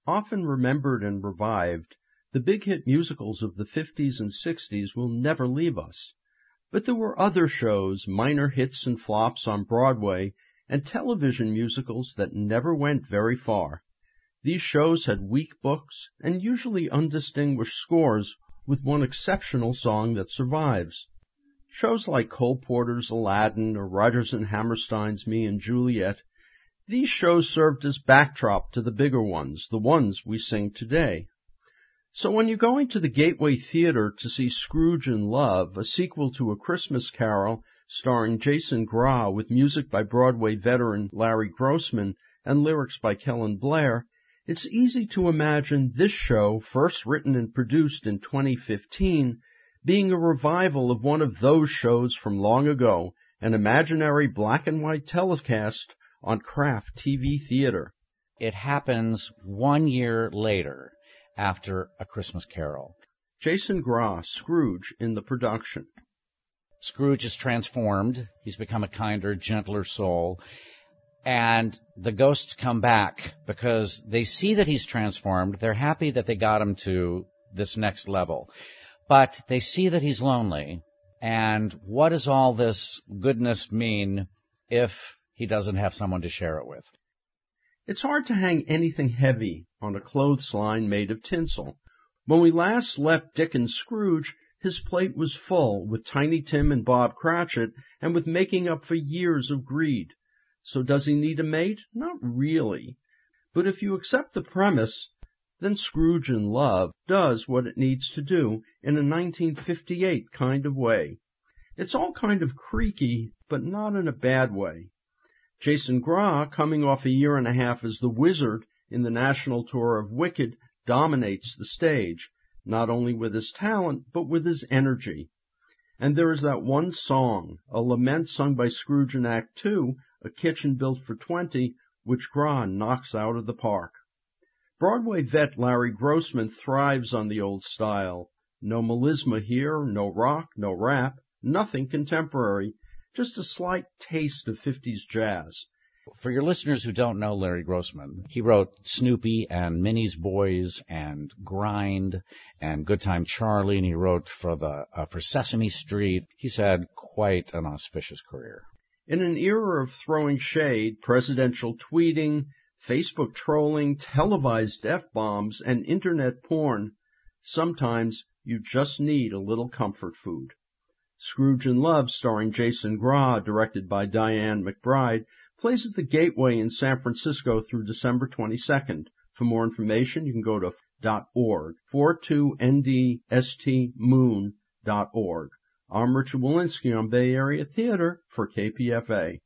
Often remembered and revived, the big hit musicals of the 50s and 60s will never leave us. But there were other shows, minor hits and flops on Broadway, and television musicals that never went very far. These shows had weak books and usually undistinguished scores with one exceptional song that survives. Shows like Cole Porter's Aladdin or Rodgers and Hammerstein's Me and Juliet, these shows served as backdrop to the bigger ones, the ones we sing today. So when you're going to the Gateway Theater to see Scrooge in Love, a sequel to A Christmas Carol starring Jason Gra with music by Broadway veteran Larry Grossman and lyrics by Kellen Blair, it's easy to imagine this show, first written and produced in 2015, being a revival of one of those shows from long ago, an imaginary black and white telecast on Kraft TV Theater. It happens 1 year later, after A Christmas Carol. Jason Gra, Scrooge, in the production. Scrooge is transformed. He's become a kinder, gentler soul. And the ghosts come back because they see that he's transformed. They're happy that they got him to this next level. But they see that he's lonely. And what does all this goodness mean if he doesn't have someone to share it with? It's hard to hang anything heavy on a clothesline made of tinsel. When we last left Dickens' Scrooge, his plate was full with Tiny Tim and Bob Cratchit and with making up for years of greed. So does he need a mate? Not really. But if you accept the premise, then Scrooge in Love does what it needs to do in a 1958 kind of way. It's all kind of creaky, but not in a bad way. Jason Gra, coming off a year and a half as the Wizard in the national tour of Wicked, dominates the stage, not only with his talent, but with his energy. And there is that one song, a lament sung by Scrooge in Act Two, A Kitchen Built for 20, which Gra knocks out of the park. Broadway vet Larry Grossman thrives on the old style. No melisma here, no rock, no rap, nothing contemporary, just a slight taste of 50s jazz. For your listeners who don't know Larry Grossman, he wrote Snoopy and Minnie's Boys and Grind and Good Time Charlie, and he wrote for Sesame Street. He's had quite an auspicious career. In an era of throwing shade, presidential tweeting, Facebook trolling, televised F-bombs, and internet porn, sometimes you just need a little comfort food. Scrooge in Love, starring Jason Gra, directed by Diane McBride, plays at the Gateway in San Francisco through December 22nd. For more information, you can go to .org, 42ndstmoon.org. I'm Richard Walensky on Bay Area Theater for KPFA.